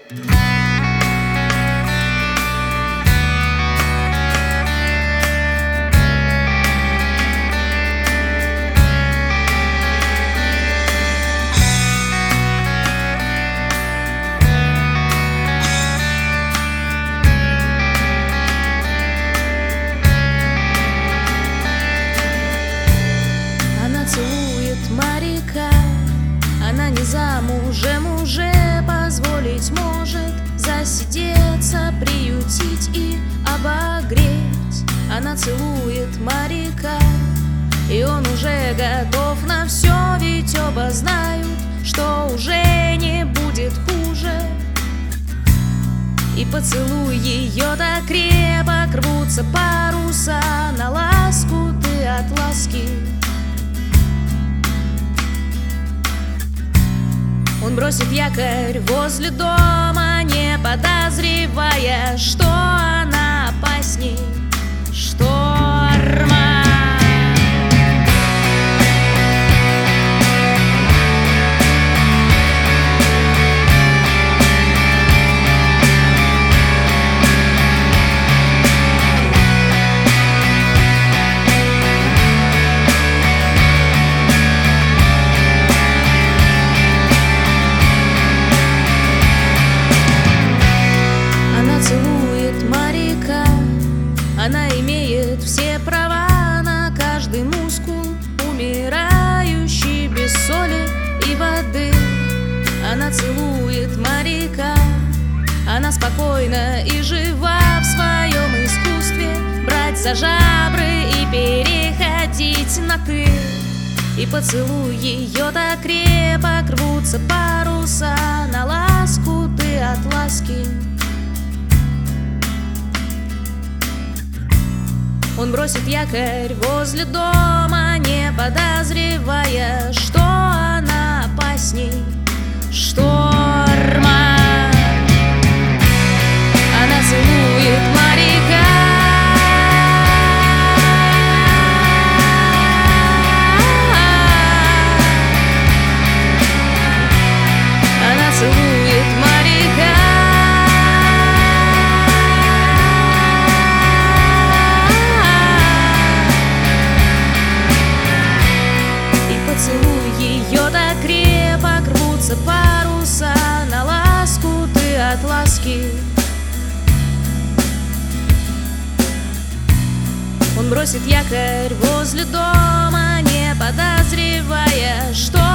Моряка, она не замужем уже, позволить может засидеться, приютить и обогреть. Она целует моряка, и он уже готов на все, ведь оба знают, что уже не будет хуже. И поцелуй ее так крепок, рвутся паруса на ласку, ты от ласки. Он бросит якорь возле дома, не подозревая, что она опасней шторма. Она имеет все права на каждый мускул, умирающий без соли и воды. Она целует моряка, она спокойна и жива в своем искусстве брать за жабры и переходить на «ты». И поцелуй ее так крепок, рвутся паруса на ласку, ты от ласки. Он бросит якорь возле дома, не подозревая, что она опасней шторма. Она целует моряка, она целует моряка. Ее так крепок, рвутся паруса на ласку, ты от ласки. Он бросит якорь возле дома, не подозревая, что